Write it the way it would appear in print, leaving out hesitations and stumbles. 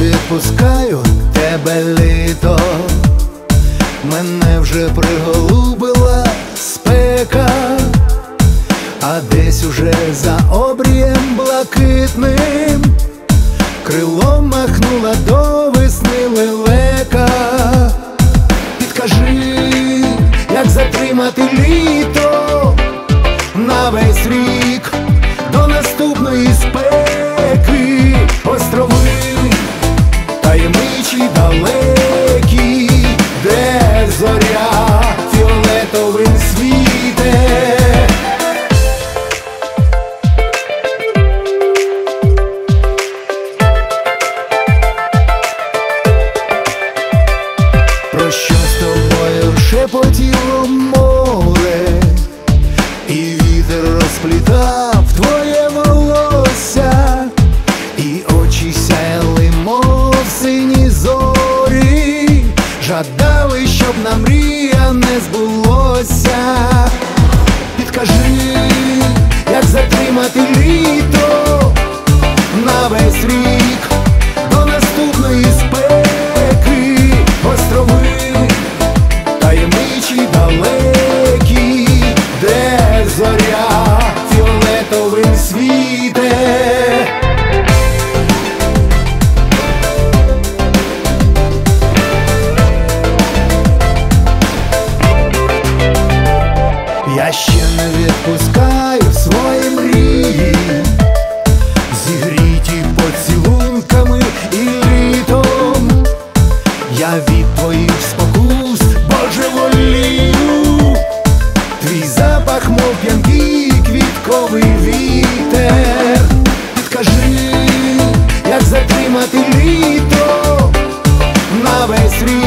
відпускаю тебе, літо, мене вже приголубила спека, а десь уже за обрієм блакитним крилом махнула до весни лелека. Підкажи, як затримати літо на весь рік до наступної спеки. Острови таємничі далекі, де зоря фіолетовим світе. Про що з тобою шепотіло море, і вітер розплітав твоє волосся, і очі сяяли, мов сині зорі, жадали, щоб нам мрія не збулося. Підкажи, як затримати літо на весь рік до наступної спеки. Острови таємничі далекі, де зоря фіолетовим світе. Я ще не відпускаю свої мрії, зігріті поцілунками і літом. Я від твоїх спокус божеволію, твій запах, мов п'янкий квітковий вітер. Підкажи, як затримати літо на весь рік